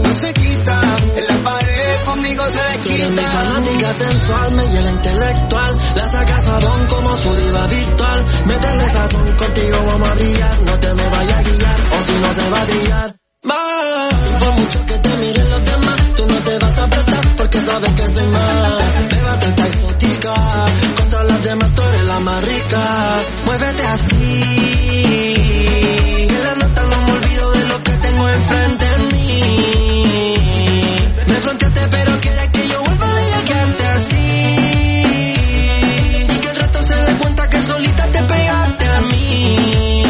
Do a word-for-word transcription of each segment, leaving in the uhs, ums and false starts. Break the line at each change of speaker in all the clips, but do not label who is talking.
no se quita. En la pared conmigo se desquita.
Tú eres mi fanática sensual, me llega intelectual. La saca sabón como su diva virtual. Métele sazón, contigo vamos a brillar. No te me vayas a guiar, o si no se va a brillar. Y por mucho que te miren los demás, tú no te vas a apretar porque sabes que soy más. Bébate esta exótica, contra las demás tú eres la más rica. Muévete así, que la nota no me olvido de lo que tengo enfrente de mí. Me fronteaste pero quieres que yo vuelva a bellaquearte así. Y que el resto se dé cuenta que solita te pegaste a mí.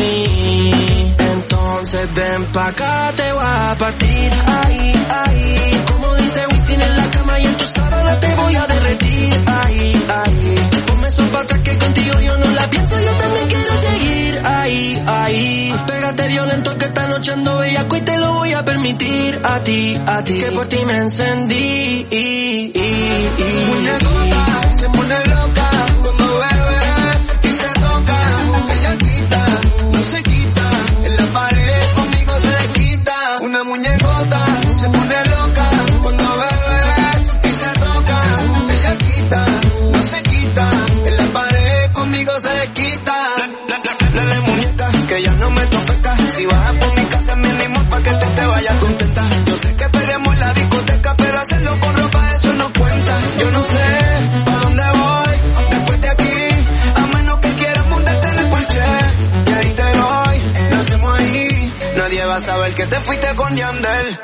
Entonces ven pa' acá, te voy a partir, ahí, ahí. Como dice Wisin en la cama y en tu sábana te voy a derretir, ahí, ahí. Ponme eso pa' atrás que contigo yo no la pienso, yo también quiero seguir, ahí, ahí. Pégate violento que esta noche ando bellaco y te lo voy a permitir a ti, a ti. Que por ti me encendí, y, y, y.
Muñecota, se pone loca cuando bebe y se toca. Ella quita, no se quita. En la pared conmigo se desquita. Una muñecota se pone loca cuando bebe y se toca. Ella quita, no se quita. En la pared conmigo se desquita. Dale muñeca, que ya no me tofeca. Si vas por mi casa mínimo pa' que te, te vayas contenta. Yo sé que peleamos en la discoteca, pero hacerlo con ropa eso no cuenta. Yo no sé pa' dónde voy después de aquí, a menos que quieras montarte en el porche. Y ahí te doy, lo hacemos ahí. Nadie va a saber que te fuiste con Yandel.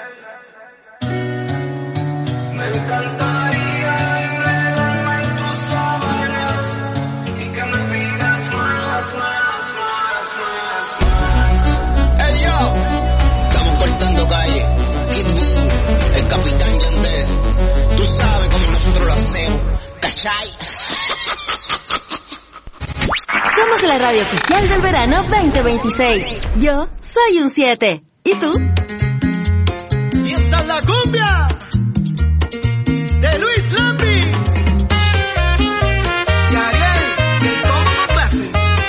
Me encantaría enredarme en tus sábanas y que me pidas más, más, más, más, más. Hey yo, estamos cortando calle. Kid Voodoo, el capitán Yandel. Tú sabes cómo nosotros lo hacemos, ¿cachai?
Somos la radio oficial del verano veinte veintiséis. Yo soy un siete. ¿Y tú?
Y esta es la cumbia de Luis Lambis y Ariel, el Combo Clase.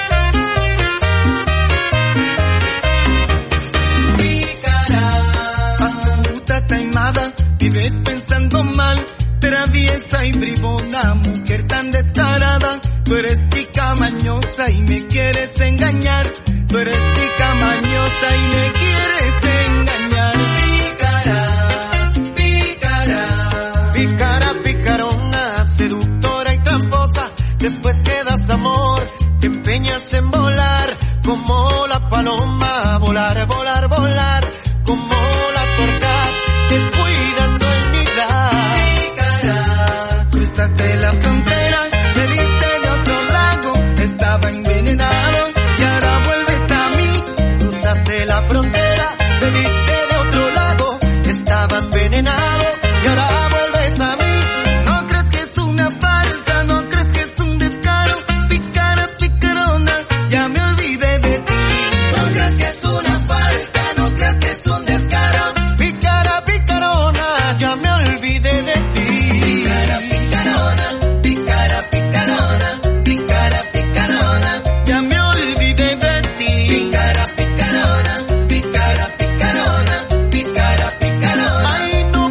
Pícara, astuta, taimada, vives pensando mal, traviesa y bribona, mujer tan descarada. Tú eres chica mañosa y me quieres engañar. Tú eres chica mañosa y me quieres engañar. Pícara, pícara, pícara, picarona, seductora y tramposa. Después que das amor, te empeñas en volar como la paloma. Volar, volar, volar como